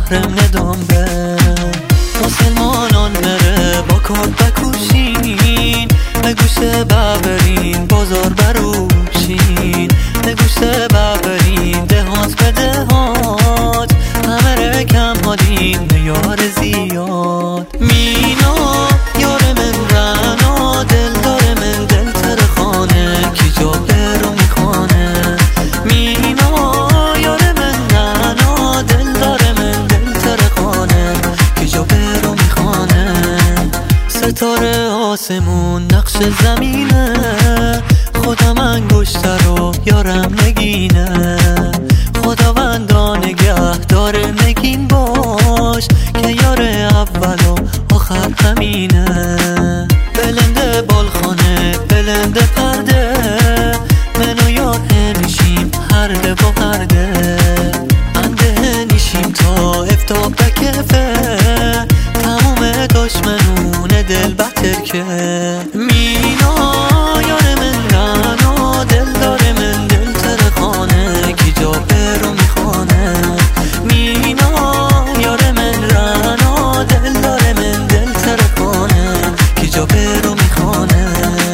محرم ندام به مسلمانان مره با کرد بکوشین نگوشه ببرین بازار بروشین نگوشه ببرین دهات به دهات همه رکم هادین نیار زیاد مینا یار من رنا دل داره من دل ترخانه کی جا برو میخوانه مینا یار من رنا دل داره من دل ترخانه کی جا برو میخوانه ستاره آسمون نقش زمینه خودم انگشتر رو یارم نگینه خداوندا نگه داره نگین باش که یار اول و آخر همینه بلنده بالخانه بلنده پرده من و یار هنشیم هرده با هرده انده نیشیم تا افتاب بکفه تموم دشمنون دل بتر که مینا یار من رنا دل داره من دل ترخانه کی جا برو میخوانه مینا یار من رنا دل داره من دل ترخانه کی جا برو میخوانه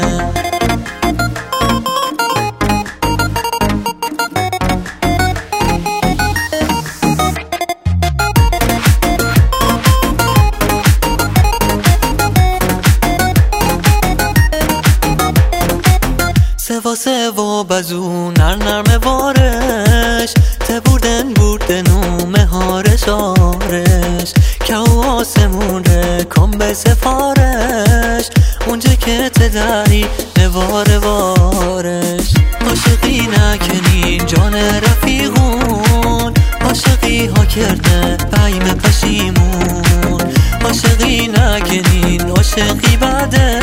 سوا بزو نرم وارش تبوردن نومه هارش آرش که آسمون کن به سفارش اونجا که تدری نوار وارش عاشقی نکنین جان رفیقون عاشقی ها کرده بیم پشیمون عاشقی نکنین عاشقی بده